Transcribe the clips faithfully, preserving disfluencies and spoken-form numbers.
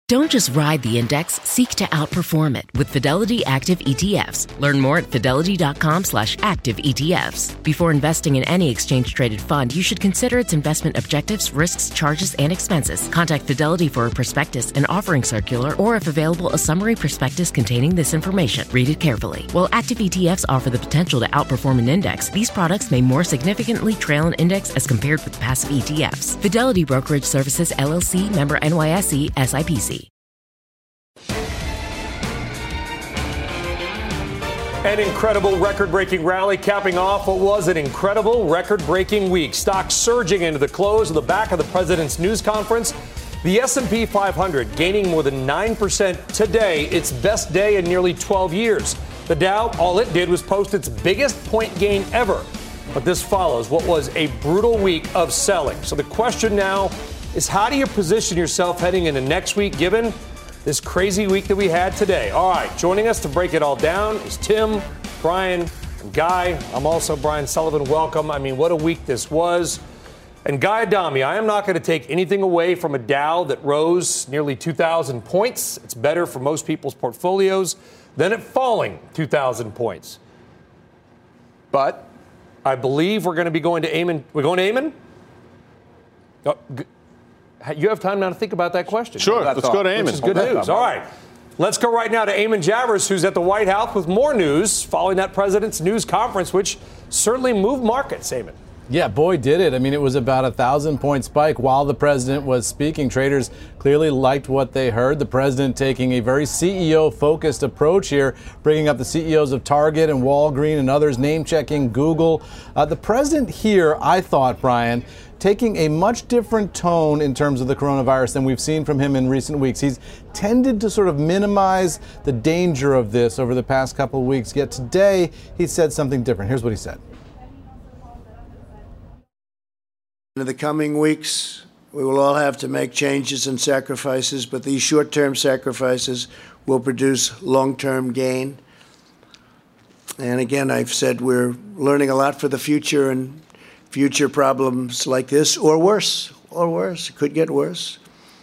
Don't just ride the index, seek to outperform it with Fidelity Active E T Fs. Learn more at fidelity.com slash active ETFs. Before investing in any exchange-traded fund, you should consider its investment objectives, risks, charges, and expenses. Contact Fidelity for a prospectus, an offering circular, or if available, a summary prospectus containing this information. Read it carefully. While active E T Fs offer the potential to outperform an index, these products may more significantly trail an index as compared with passive E T Fs. Fidelity Brokerage Services, L L C, member N Y S E, S I P C. An incredible record-breaking rally capping off what was an incredible record-breaking week. Stocks surging into the close of the back of the president's news conference. The S and P five hundred gaining more than nine percent today, its best day in nearly twelve years. The Dow, all it did was post its biggest point gain ever. But this follows what was a brutal week of selling. So the question now is, how do you position yourself heading into next week given this crazy week that we had today? All right, joining us to break it all down is Tim, Brian, and Guy. I'm also Brian Sullivan. Welcome. I mean, what a week this was. And Guy Adami, I am not going to take anything away from a Dow that rose nearly two thousand points. It's better for most people's portfolios than it falling two thousand points. But I believe we're going to be going to Ayman. We're going to Ayman? Oh, g- You have time now to think about that question. Sure, let's go to Ayman. Which is good news. All right. Let's go right now to Ayman Javers, who's at the White House with more news following that president's news conference, which certainly moved markets. Ayman. Yeah, boy, did it. I mean, it was about a thousand-point spike while the president was speaking. Traders clearly liked what they heard. The president taking a very C E O-focused approach here, bringing up the C E Os of Target and Walgreens and others, name-checking Google. Uh, the president here, I thought, Brian, taking a much different tone in terms of the coronavirus than we've seen from him in recent weeks. He's tended to sort of minimize the danger of this over the past couple of weeks, yet today he said something different. Here's what he said. In the coming weeks, we will all have to make changes and sacrifices, but these short-term sacrifices will produce long-term gain. And again, I've said we're learning a lot for the future, and future problems like this, or worse, or worse, it could get worse.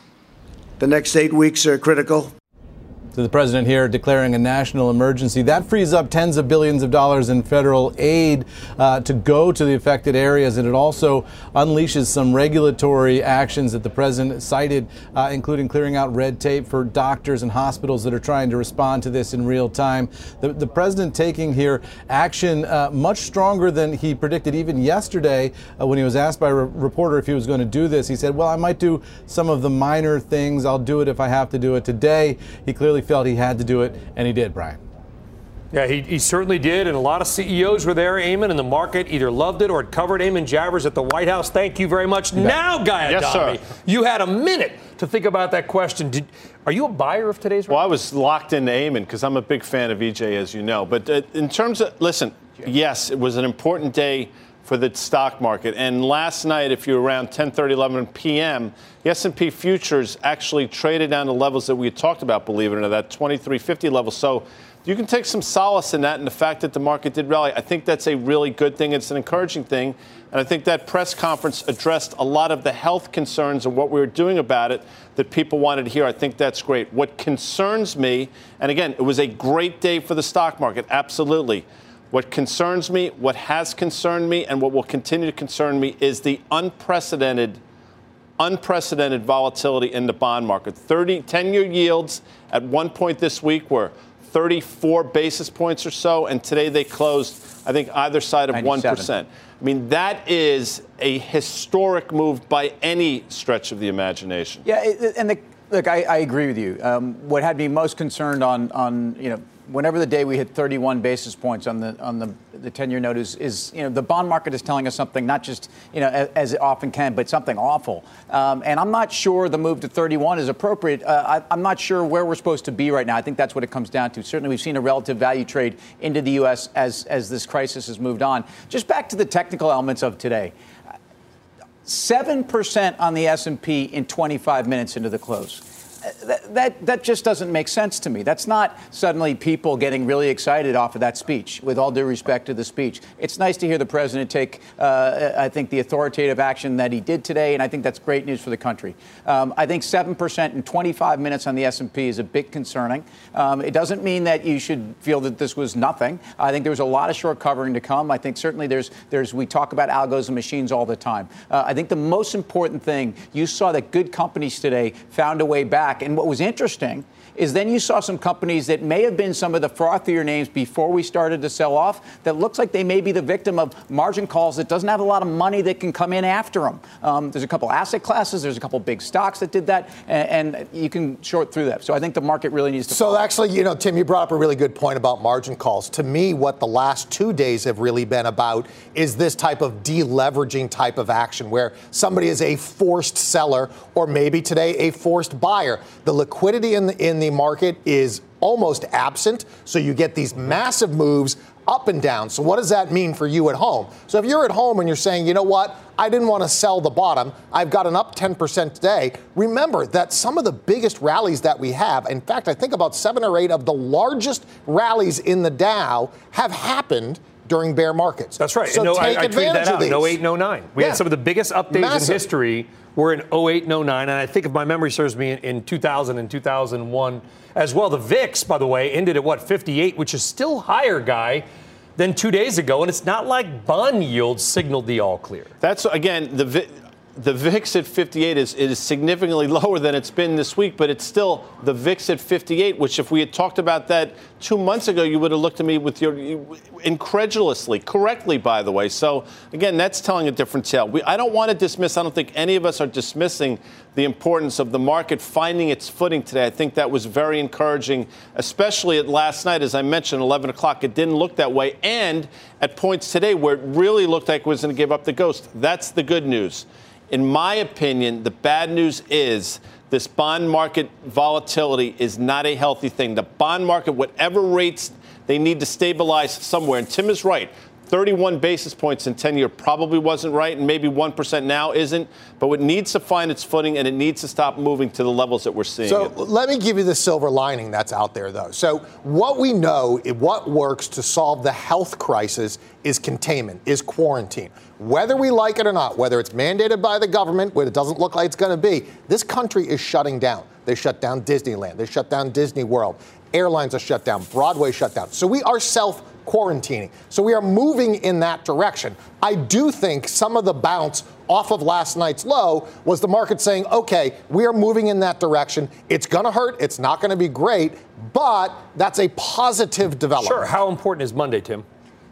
The next eight weeks are critical. So the president here declaring a national emergency. That frees up tens of billions of dollars in federal aid uh, to go to the affected areas. And it also unleashes some regulatory actions that the president cited, uh, including clearing out red tape for doctors and hospitals that are trying to respond to this in real time. The, the president taking here action uh, much stronger than he predicted even yesterday uh, when he was asked by a re- reporter if he was going to do this. He said, well, I might do some of the minor things. I'll do it if I have to do it. Today, he clearly felt he had to do it, and he did, Brian. Yeah, he, he certainly did, and a lot of C E Os were there, Ayman, and the market either loved it or had covered. Ayman Javers at the White House, thank you very much. Now, Guy Yes, Adami, sir. you had a minute to think about that question. Did, are you a buyer of today's Well, I rally? was locked into Ayman because I'm a big fan of E J, as you know. But uh, in terms of, listen, yes, it was an important day for the stock market. And last night, if you were around ten thirty, eleven p.m., the S and P futures actually traded down to levels that we had talked about, believe it or not, that twenty-three fifty level. So you can take some solace in that and the fact that the market did rally. I think that's a really good thing. It's an encouraging thing. And I think that press conference addressed a lot of the health concerns and what we were doing about it that people wanted to hear. I think that's great. What concerns me, and again, it was a great day for the stock market, absolutely. What concerns me, what has concerned me, and what will continue to concern me is the unprecedented, unprecedented volatility in the bond market. thirty, ten-year yields at one point this week were thirty-four basis points or so, and today they closed, I think, either side of one percent. I mean, that is a historic move by any stretch of the imagination. Yeah, it, and the, look, I, I agree with you. Um, what had me most concerned on, on, you know, whenever the day we hit thirty-one basis points on the on the the ten-year note is, is, you know, the bond market is telling us something, not just, you know, as, as it often can, but something awful. Um, and I'm not sure the move to thirty-one is appropriate. Uh, I, I'm not sure where we're supposed to be right now. I think that's what it comes down to. Certainly, we've seen a relative value trade into the U S as as this crisis has moved on. Just back to the technical elements of today. seven percent on the S and P in twenty-five minutes into the close. That, that that just doesn't make sense to me. That's not suddenly people getting really excited off of that speech, with all due respect to the speech. It's nice to hear the president take, uh, I think, the authoritative action that he did today, and I think that's great news for the country. Um, I think seven percent in twenty-five minutes on the S and P is a bit concerning. Um, it doesn't mean that you should feel that this was nothing. I think there was a lot of short covering to come. I think certainly there's, there's we talk about algos and machines all the time. Uh, I think the most important thing, you saw that good companies today found a way back. And what was interesting is then you saw some companies that may have been some of the frothier names before we started to sell off that looks like they may be the victim of margin calls that doesn't have a lot of money that can come in after them. Um, there's a couple asset classes. There's a couple big stocks that did that, and, and you can short through that. So I think the market really needs to. So follow. actually, you know, Tim, you brought up a really good point about margin calls. To me, what the last two days have really been about is this type of deleveraging type of action where somebody is a forced seller or maybe today a forced buyer. The liquidity in the, in the market is almost absent, so you get these massive moves up and down. So what does that mean for you at home? So if you're at home and you're saying, you know what, I didn't want to sell the bottom, I've got an up ten percent today, remember that some of the biggest rallies that we have, in fact, I think about seven or eight of the largest rallies in the Dow have happened during bear markets. That's right. So no, take I, I advantage that out of these. in oh eight and oh nine. We yeah. had some of the biggest up days Massive. in history were in oh eight and oh nine, and I think if my memory serves me, in, in two thousand and two thousand one as well. The V I X, by the way, ended at, what, fifty-eight, which is still higher, Guy, than two days ago, and it's not like bond yields signaled the all clear. That's, again, the V- the V I X at fifty-eight is, is significantly lower than it's been this week, but it's still the V I X at fifty-eight, which if we had talked about that two months ago, you would have looked at me with your incredulously, correctly, by the way. So, again, that's telling a different tale. We, I don't want to dismiss, I don't think any of us are dismissing the importance of the market finding its footing today. I think that was very encouraging, especially at last night. As I mentioned, eleven o'clock, it didn't look that way. And at points today where it really looked like it was going to give up the ghost. That's the good news. In my opinion, the bad news is this bond market volatility is not a healthy thing. The bond market, whatever rates they need to stabilize somewhere, and Tim is right, thirty-one basis points in ten-year probably wasn't right, and maybe one percent now isn't, but it needs to find its footing, and it needs to stop moving to the levels that we're seeing. So it. let me give you the silver lining that's out there, though. So what we know, what works to solve the health crisis is containment, is quarantine. Whether we like it or not, whether it's mandated by the government, where it doesn't look like it's going to be, this country is shutting down. They shut down Disneyland. They shut down Disney World. Airlines are shut down. Broadway shut down. So we are self-quarantining. So we are moving in that direction. I do think some of the bounce off of last night's low was the market saying, okay, we are moving in that direction. It's going to hurt. It's not going to be great, but that's a positive development. Sure. How important is Monday, Tim?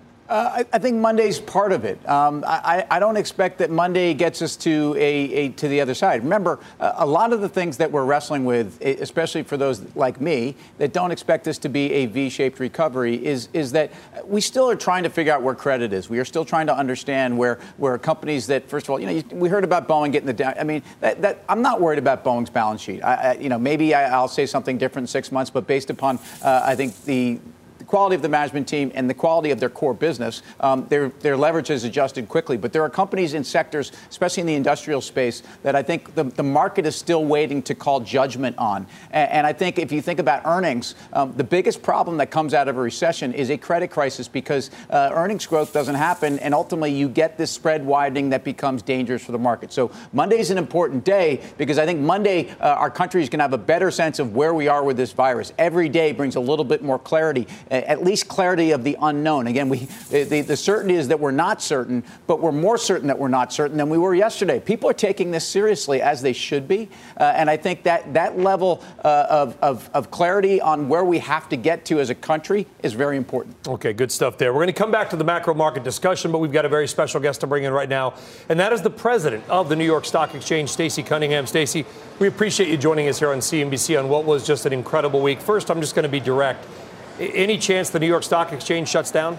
Uh, I, I think Monday's part of it. Um, I, I don't expect that Monday gets us to a, a to the other side. Remember, uh, a lot of the things that we're wrestling with, especially for those like me that don't expect this to be a V-shaped recovery, is is that we still are trying to figure out where credit is. We are still trying to understand where where companies that, first of all, you know, you, we heard about Boeing getting the down. I mean, that, that I'm not worried about Boeing's balance sheet. I, I, you know, maybe I, I'll say something different in six months, but based upon, uh, I think the. The quality of the management team and the quality of their core business, um, their their leverage has adjusted quickly. But there are companies in sectors, especially in the industrial space, that I think the, the market is still waiting to call judgment on. And, and I think if you think about earnings, um, the biggest problem that comes out of a recession is a credit crisis because uh, earnings growth doesn't happen, and ultimately you get this spread widening that becomes dangerous for the market. So Monday's an important day because I think Monday uh, our country is going to have a better sense of where we are with this virus. Every day brings a little bit more clarity. At least clarity of the unknown. Again, we the, the certainty is that we're not certain, but we're more certain that we're not certain than we were yesterday. People are taking this seriously, as they should be, uh, and I think that that level uh, of, of, of clarity on where we have to get to as a country is very important. Okay, good stuff there. We're going to come back to the macro market discussion, but we've got a very special guest to bring in right now, and that is the president of the New York Stock Exchange, Stacey Cunningham. Stacey, we appreciate you joining us here on C N B C on what was just an incredible week. First, I'm just going to be direct. Any chance the New York Stock Exchange shuts down?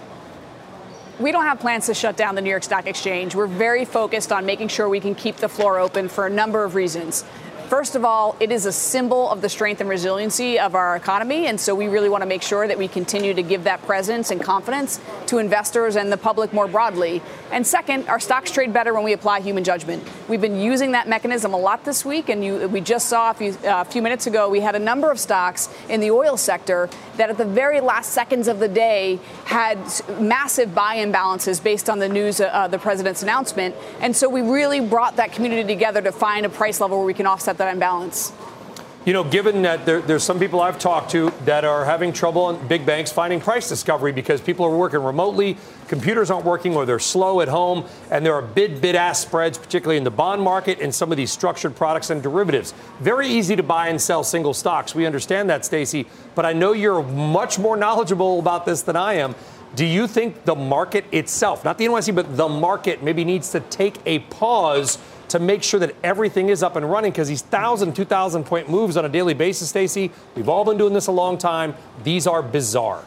We don't have plans to shut down the New York Stock Exchange. We're very focused on making sure we can keep the floor open for a number of reasons. First of all, it is a symbol of the strength and resiliency of our economy, and so we really want to make sure that we continue to give that presence and confidence to investors and the public more broadly. And second, our stocks trade better when we apply human judgment. We've been using that mechanism a lot this week, and you, we just saw a few, uh, a few minutes ago, we had a number of stocks in the oil sector that at the very last seconds of the day had massive buy imbalances based on the news, uh, the president's announcement. And so we really brought that community together to find a price level where we can offset that imbalance. You know, given that there, there's some people I've talked to that are having trouble in big banks finding price discovery because people are working remotely, computers aren't working, or they're slow at home, and there are bid bid-ask spreads, particularly in the bond market and some of these structured products and derivatives. Very easy to buy and sell single stocks. We understand that, Stacey, but I know you're much more knowledgeable about this than I am. Do you think the market itself, not the N Y S E, but the market maybe needs to take a pause to make sure that everything is up and running? Because these one thousand, two thousand point moves on a daily basis, Stacey, we've all been doing this a long time. These are bizarre.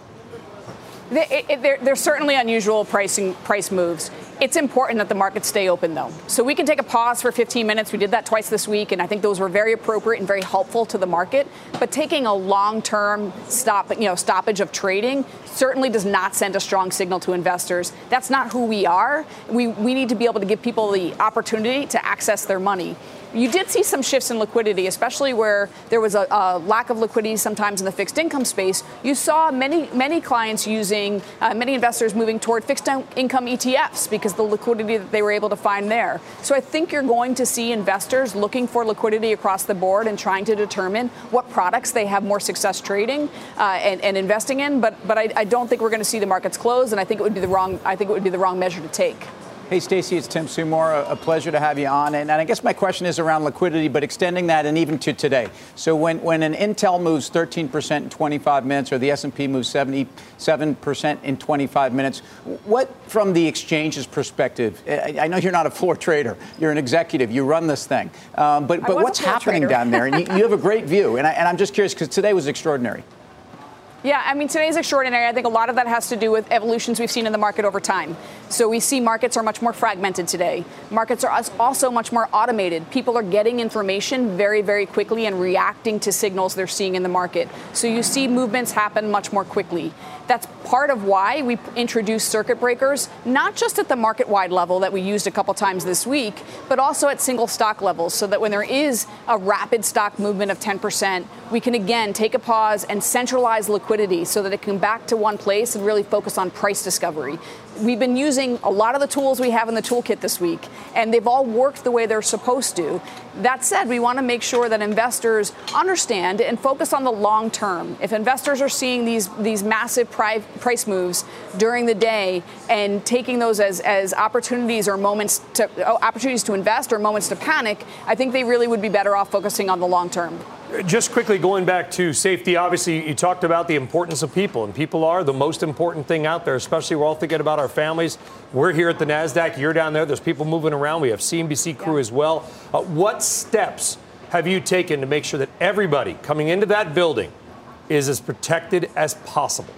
They, it, they're, they're certainly unusual pricing price moves. It's important that the markets stay open, though. So we can take a pause for fifteen minutes. We did that twice this week, and I think those were very appropriate and very helpful to the market. But taking a long-term stop, you know, stoppage of trading certainly does not send a strong signal to investors. That's not who we are. We we need to be able to give people the opportunity to access their money. You did see some shifts in liquidity, especially where there was a, a lack of liquidity sometimes in the fixed income space. You saw many, many clients using, uh, many investors moving toward fixed income E T Fs because the liquidity that they were able to find there. So I think you're going to see investors looking for liquidity across the board and trying to determine what products they have more success trading uh, and, and investing in. But but I, I don't think we're going to see the markets close, and I think it would be the wrong. I think it would be the wrong measure to take. Hey, Stacey, it's Tim Seymour. A pleasure to have you on. And I guess my question is around liquidity, but extending that and even to today. So when, when an Intel moves thirteen percent in twenty-five minutes or the S and P moves seventy-seven percent in twenty-five minutes, what, from the exchange's perspective, I, I know you're not a floor trader. You're an executive. You run this thing. Um, but but what's happening trader. down there? And you, you have a great view. And, I, and I'm just curious because today was extraordinary. Yeah, I mean, today's extraordinary. I think a lot of that has to do with evolutions we've seen in the market over time. So we see markets are much more fragmented today. Markets are also much more automated. People are getting information very, very quickly and reacting to signals they're seeing in the market. So you see movements happen much more quickly. That's part of why we introduced circuit breakers, not just at the market-wide level that we used a couple times this week, but also at single stock levels, so that when there is a rapid stock movement of ten percent, we can again take a pause and centralize liquidity so that it can back to one place and really focus on price discovery. We've been using a lot of the tools we have in the toolkit this week, and they've all worked the way they're supposed to. That said, we want to make sure that investors understand and focus on the long term. If investors are seeing these these massive pri- price moves during the day and taking those as, as opportunities or moments to oh, opportunities to invest or moments to panic, I think they really would be better off focusing on the long term. Just quickly going back to safety, obviously you talked about the importance of people, and people are the most important thing out there, especially we're all thinking about our families. We're here at the NASDAQ. You're down there. There's people moving around. We have C N B C crew yeah. as well. Uh, what steps have you taken to make sure that everybody coming into that building is as protected as possible?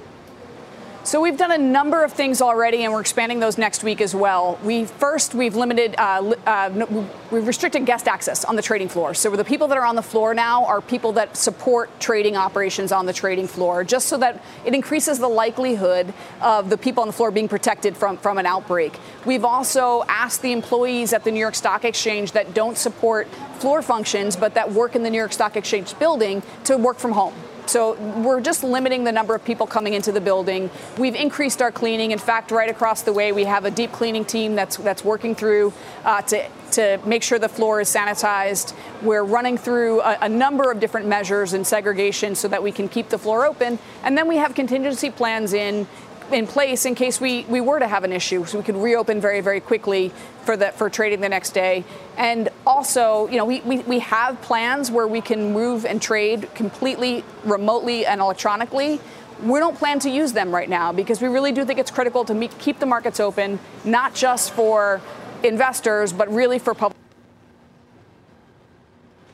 So we've done a number of things already, and we're expanding those next week as well. We first, we've limited, uh, uh, we've restricted guest access on the trading floor. So the people that are on the floor now are people that support trading operations on the trading floor, just so that it increases the likelihood of the people on the floor being protected from, from an outbreak. We've also asked the employees at the New York Stock Exchange that don't support floor functions, but that work in the New York Stock Exchange building, to work from home. So we're just limiting the number of people coming into the building. We've increased our cleaning. In fact, right across the way, we have a deep cleaning team that's that's working through uh, to to make sure the floor is sanitized. We're running through a, a number of different measures and segregation so that we can keep the floor open. And then we have contingency plans in in place in case we, we were to have an issue, so we could reopen very, very quickly for the, for trading the next day. And also, you know, we, we, we have plans where we can move and trade completely remotely and electronically. We don't plan to use them right now because we really do think it's critical to meet, keep the markets open, not just for investors, but really for public.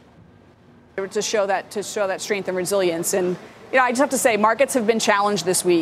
To show that to show that strength and resilience. And you know, I just have to say, markets have been challenged this week.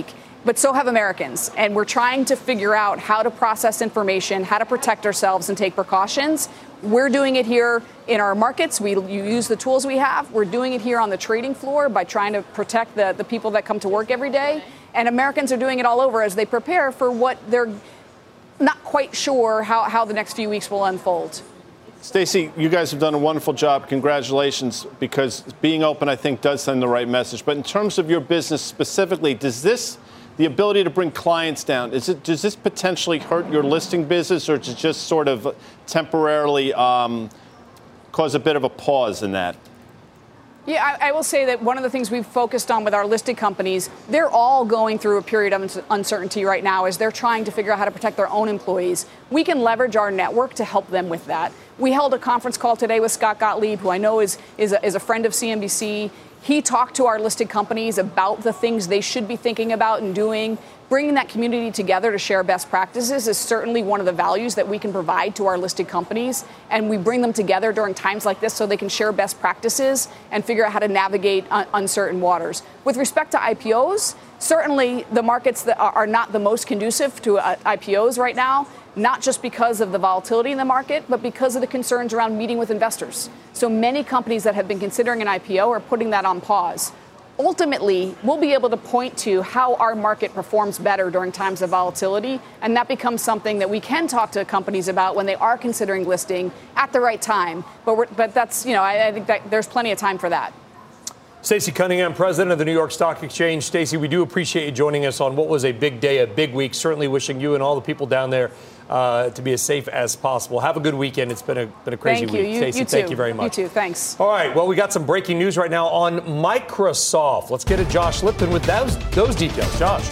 but so have Americans. And we're trying to figure out how to process information, how to protect ourselves and take precautions. We're doing it here in our markets. We you use the tools we have. We're doing it here on the trading floor by trying to protect the, the people that come to work every day. And Americans are doing it all over as they prepare for what they're not quite sure how, how the next few weeks will unfold. Stacey, you guys have done a wonderful job. Congratulations, because being open, I think, does send the right message. But in terms of your business specifically, does this, the ability to bring clients down, is it, does this potentially hurt your listing business, or does it just sort of temporarily um, cause a bit of a pause in that? Yeah, I, I will say that one of the things we've focused on with our listed companies, they're all going through a period of uncertainty right now as they're trying to figure out how to protect their own employees. We can leverage our network to help them with that. We held a conference call today with Scott Gottlieb, who I know is, is, a, is a friend of C N B C. He talked to our listed companies about the things they should be thinking about and doing. Bringing that community together to share best practices is certainly one of the values that we can provide to our listed companies. And we bring them together during times like this so they can share best practices and figure out how to navigate un- uncertain waters. With respect to I P Os, certainly the markets that are, are not the most conducive to uh, I P Os right now, not just because of the volatility in the market, but because of the concerns around meeting with investors. So many companies that have been considering an I P O are putting that on pause. Ultimately, we'll be able to point to how our market performs better during times of volatility, and that becomes something that we can talk to companies about when they are considering listing at the right time. But we're, but that's, you know, I, I think that there's plenty of time for that. Stacey Cunningham, president of the New York Stock Exchange. Stacey, we do appreciate you joining us on what was a big day, a big week. Certainly wishing you and all the people down there uh, to be as safe as possible. Have a good weekend. It's been a been a crazy thank week. You. Stacey, you thank you very much. You too. Thanks. All right. Well, we got some breaking news right now on Microsoft. Let's get to Josh Lipton with those those details. Josh.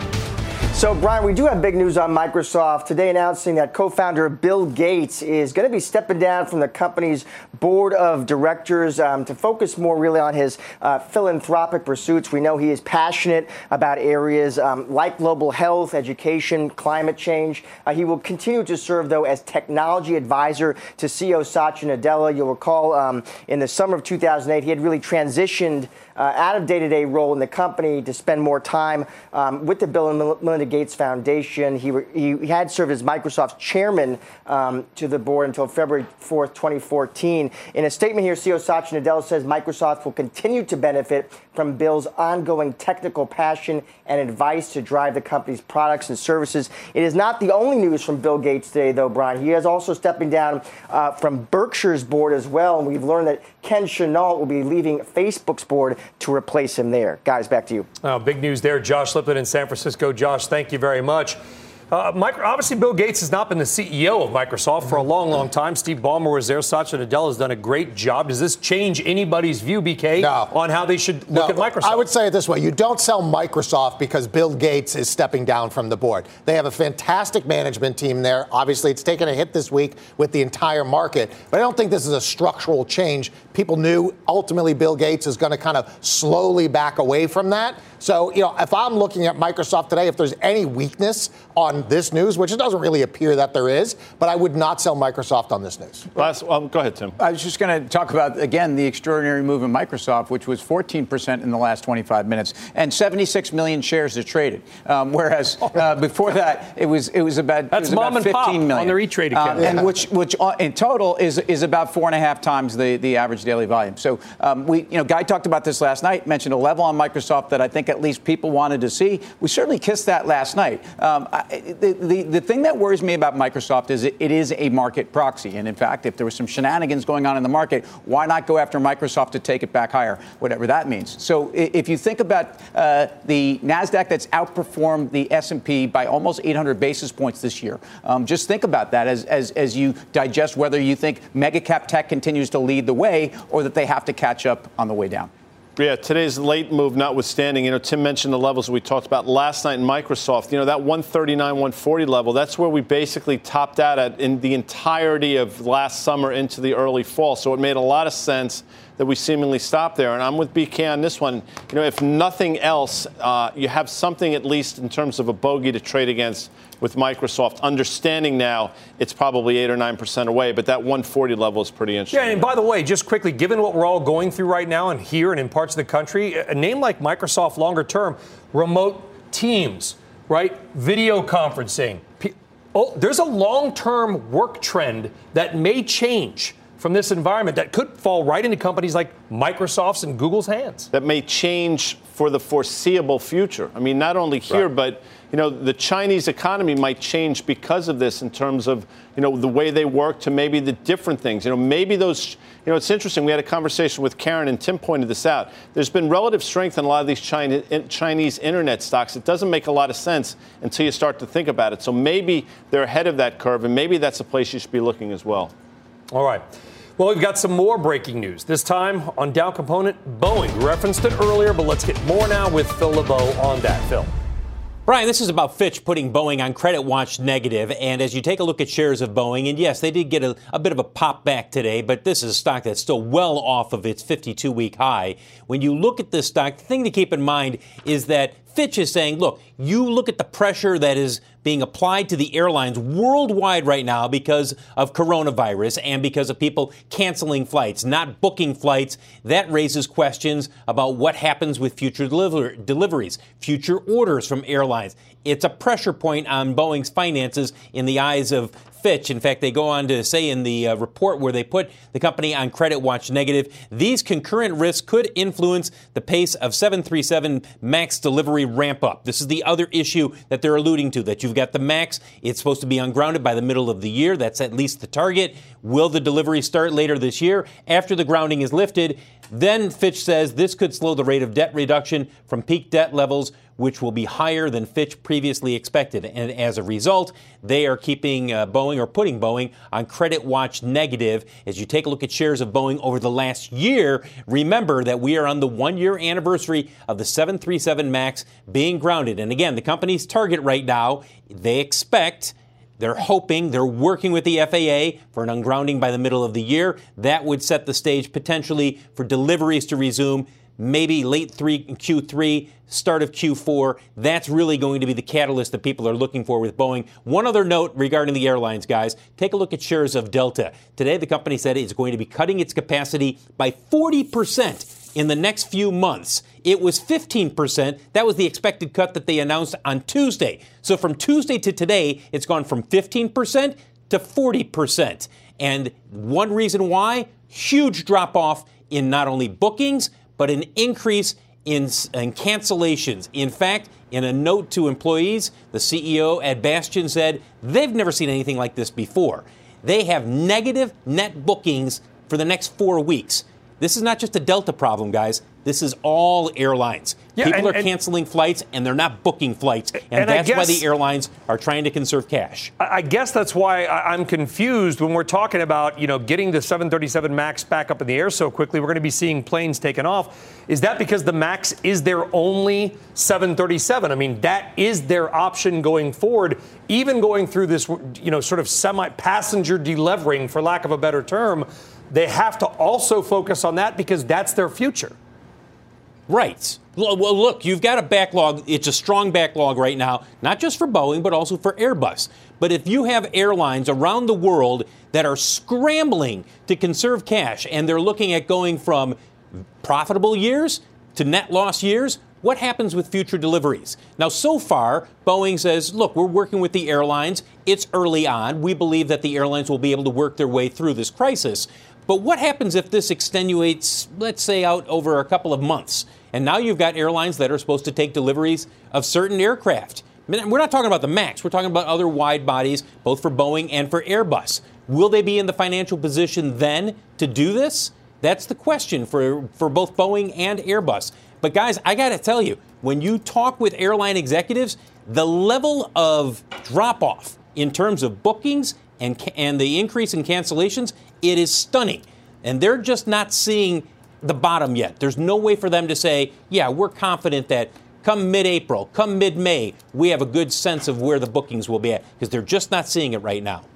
So, Brian, we do have big news on Microsoft today, announcing that co-founder Bill Gates is going to be stepping down from the company's board of directors um, to focus more really on his uh, philanthropic pursuits. We know he is passionate about areas um, like global health, education, climate change. Uh, he will continue to serve, though, as technology advisor to C E O Satya Nadella. You'll recall um, in the summer of two thousand eight, he had really transitioned Uh, out of day-to-day role in the company to spend more time um, with the Bill and Melinda Gates Foundation. He, re- he had served as Microsoft's chairman um, to the board until February fourth, twenty fourteen. In a statement here, C E O Satya Nadella says Microsoft will continue to benefit from Bill's ongoing technical passion and advice to drive the company's products and services. It is not the only news from Bill Gates today, though, Brian. He is also stepping down uh, from Berkshire's board as well, and we've learned that Ken Chenault will be leaving Facebook's board to replace him there. Guys, back to you. Oh, big news there. Josh Lipton in San Francisco. Josh, thank you very much. Uh, Mike, obviously, Bill Gates has not been the C E O of Microsoft for a long, long time. Steve Ballmer was there. Satya Nadella has done a great job. Does this change anybody's view, B K, no. on how they should look no, at Microsoft? I would say it this way. You don't sell Microsoft because Bill Gates is stepping down from the board. They have a fantastic management team there. Obviously, it's taken a hit this week with the entire market. But I don't think this is a structural change. People knew ultimately Bill Gates is going to kind of slowly back away from that. So, you know, if I'm looking at Microsoft today, if there's any weakness on this news, which it doesn't really appear that there is, but I would not sell Microsoft on this news. Last, um, go ahead, Tim. I was just going to talk about, again, the extraordinary move in Microsoft, which was fourteen percent in the last twenty-five minutes, and seventy-six million shares are traded. Um, whereas uh, before that, it was it was about, That's it was mom about and pop fifteen million. on their E-Trade account. Um, and which, which uh, in total is is about four and a half times the, the average daily volume. So um, we, you know, Guy talked about this last night, mentioned a level on Microsoft that I think at least people wanted to see. We certainly kissed that last night. Um, I, the, the the thing that worries me about Microsoft is it, it is a market proxy. And in fact, if there was some shenanigans going on in the market, why not go after Microsoft to take it back higher, whatever that means? So if you think about uh, the NASDAQ that's outperformed the S and P by almost eight hundred basis points this year, um, just think about that as, as, as you digest whether you think mega cap tech continues to lead the way or that they have to catch up on the way down. Yeah, today's late move notwithstanding, you know, Tim mentioned the levels we talked about last night in Microsoft. You know, that one thirty-nine, one forty level, that's where we basically topped out at in the entirety of last summer into the early fall. So it made a lot of sense that we seemingly stopped there. And I'm with B K on this one. You know, if nothing else, uh, you have something at least in terms of a bogey to trade against with Microsoft, understanding now it's probably eight or nine percent away, but that one forty level is pretty interesting. Yeah, and by the way, just quickly, given what we're all going through right now and here and in parts of the country, a name like Microsoft longer term, remote Teams, right? Video conferencing. Oh, there's a long-term work trend that may change from this environment that could fall right into companies like Microsoft's and Google's hands. That may change for the foreseeable future. I mean, not only here, right. but, you know, the Chinese economy might change because of this in terms of, you know, the way they work to maybe the different things. You know, maybe those, you know, it's interesting. We had a conversation with Karen and Tim pointed this out. There's been relative strength in a lot of these China, Chinese internet stocks. It doesn't make a lot of sense until you start to think about it. So maybe they're ahead of that curve, and maybe that's a place you should be looking as well. All right. Well, we've got some more breaking news, this time on Dow component Boeing. We referenced it earlier, but let's get more now with Phil LeBeau on that. Phil. Brian, this is about Fitch putting Boeing on credit watch negative. And as you take a look at shares of Boeing, and yes, they did get a, a bit of a pop back today, but this is a stock that's still well off of its fifty-two week high. When you look at this stock, the thing to keep in mind is that Fitch is saying, look, you look at the pressure that is being applied to the airlines worldwide right now because of coronavirus and because of people canceling flights, not booking flights. That raises questions about what happens with future deliver- deliveries, future orders from airlines. It's a pressure point on Boeing's finances in the eyes of Fitch. In fact, they go on to say in the uh, report where they put the company on credit watch negative, these concurrent risks could influence the pace of seven thirty-seven MAX delivery ramp up. This is the other issue that they're alluding to, that you've got the MAX. It's supposed to be ungrounded by the middle of the year. That's at least the target. Will the delivery start later this year? After the grounding is lifted, then Fitch says this could slow the rate of debt reduction from peak debt levels, which will be higher than Fitch previously expected. And as a result, they are keeping uh, Boeing or putting Boeing on credit watch negative. As you take a look at shares of Boeing over the last year, remember that we are on the one-year anniversary of the seven thirty-seven MAX being grounded. And again, the company's target right now, they expect, they're hoping, they're working with the F A A for an ungrounding by the middle of the year. That would set the stage potentially for deliveries to resume maybe late three, Q three, start of Q four. That's really going to be the catalyst that people are looking for with Boeing. One other note regarding the airlines, guys. Take a look at shares of Delta. Today, the company said it's going to be cutting its capacity by forty percent in the next few months. It was fifteen percent. That was the expected cut that they announced on Tuesday. So from Tuesday to today, it's gone from fifteen percent to forty percent. And one reason why, huge drop off in not only bookings, but an increase in, in cancellations. In fact, in a note to employees, the C E O at Bastion said they've never seen anything like this before. They have negative net bookings for the next four weeks. This is not just a Delta problem, guys. This is all airlines. Yeah, People and, are and, canceling flights, and they're not booking flights. And, and that's guess, why the airlines are trying to conserve cash. I guess that's why I'm confused when we're talking about, you know, getting the seven thirty-seven MAX back up in the air so quickly. We're going to be seeing planes taken off. Is that because the MAX is their only seven thirty-seven? I mean, that is their option going forward, even going through this, you know, sort of semi-passenger delevering, for lack of a better term. They have to also focus on that because that's their future. Right. Well, look, you've got a backlog. It's a strong backlog right now, not just for Boeing, but also for Airbus. But if you have airlines around the world that are scrambling to conserve cash and they're looking at going from profitable years to net loss years, what happens with future deliveries? Now, so far, Boeing says, look, we're working with the airlines. It's early on. We believe that the airlines will be able to work their way through this crisis. But what happens if this extenuates, let's say, out over a couple of months? And now you've got airlines that are supposed to take deliveries of certain aircraft. We're not talking about the MAX. We're talking about other wide bodies, both for Boeing and for Airbus. Will they be in the financial position then to do this? That's the question for, for both Boeing and Airbus. But, guys, I got to tell you, when you talk with airline executives, the level of drop-off in terms of bookings and, and the increase in cancellations, it is stunning. And they're just not seeing the bottom yet. There's no way for them to say, yeah, we're confident that come mid-April, come mid-May, we have a good sense of where the bookings will be at, because they're just not seeing it right now.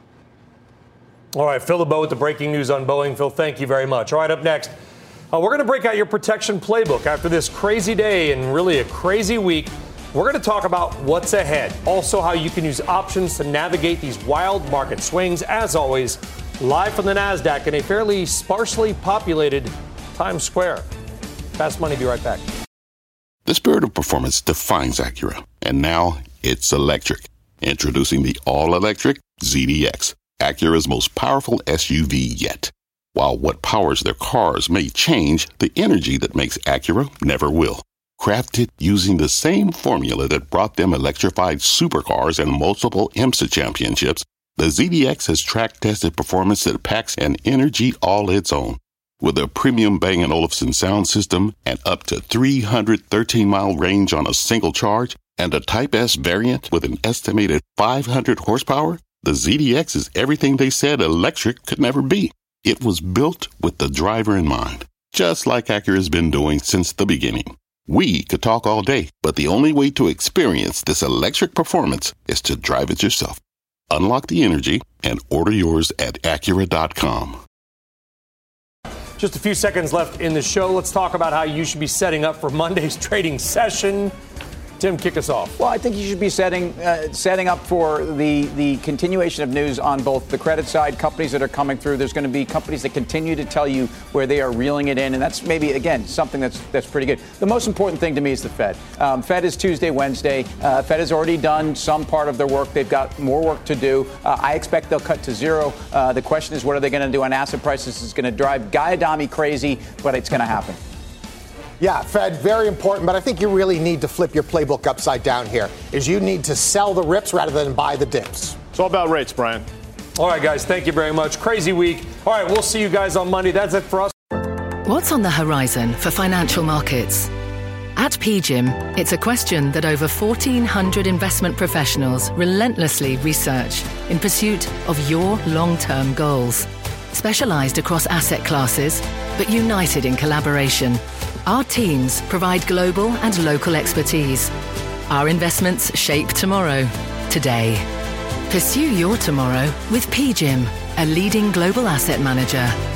All right, Phil LeBeau with the breaking news on Boeing. Phil, thank you very much. All right, up next, uh, we're going to break out your protection playbook after this crazy day and really a crazy week. We're going to talk about what's ahead, also how you can use options to navigate these wild market swings. As always, live from the NASDAQ in a fairly sparsely populated Times Square. Fast Money, be right back. The spirit of performance defines Acura, and now it's electric. Introducing the all-electric Z D X, Acura's most powerful S U V yet. While what powers their cars may change, the energy that makes Acura never will. Crafted using the same formula that brought them electrified supercars and multiple IMSA championships, the Z D X has track-tested performance that packs an energy all its own. With a premium Bang and Olufsen sound system and up to three hundred thirteen mile range on a single charge, and a Type S variant with an estimated five hundred horsepower, the Z D X is everything they said electric could never be. It was built with the driver in mind, just like Acura's been doing since the beginning. We could talk all day, but the only way to experience this electric performance is to drive it yourself. Unlock the energy and order yours at Acura dot com. Just a few seconds left in the show. Let's talk about how you should be setting up for Monday's trading session. Tim, kick us off. Well, I think you should be setting uh, setting up for the, the continuation of news on both the credit side, companies that are coming through. There's going to be companies that continue to tell you where they are reeling it in, and that's maybe, again, something that's that's pretty good. The most important thing to me is the Fed. Um, Fed is Tuesday, Wednesday. Uh, Fed has already done some part of their work. They've got more work to do. Uh, I expect they'll cut to zero. Uh, the question is, what are they going to do on asset prices? It's going to drive Guy Adami crazy, but it's going to happen. Yeah, Fed, very important, but I think you really need to flip your playbook upside down here, is you need to sell the rips rather than buy the dips. It's all about rates, Brian. All right, guys, thank you very much. Crazy week. All right, we'll see you guys on Monday. That's it for us. What's on the horizon for financial markets? At P G I M, it's a question that over fourteen hundred investment professionals relentlessly research in pursuit of your long-term goals. Specialized across asset classes, but united in collaboration, our teams provide global and local expertise. Our investments shape tomorrow, today. Pursue your tomorrow with P G I M, a leading global asset manager.